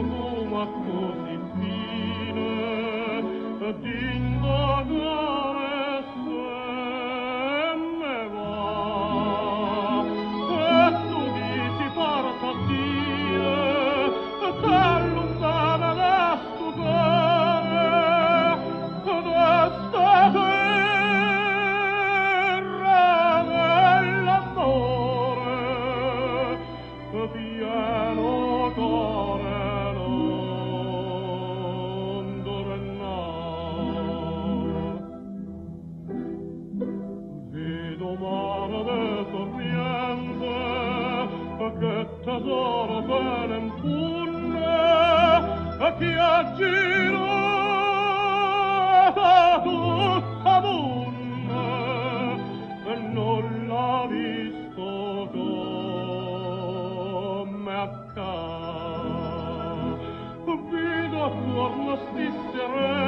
profuma così fine d'indagare se me va. E tu dici porca Dio, che lontana da stupore d'esta terra dell'amore, pieno cuore non tornar. Vedo mare de corriente, che tesoro se ne impunne, che aggirata tutta d'unne, e non l'ha visto come accade. Vedo attorno sti sereni,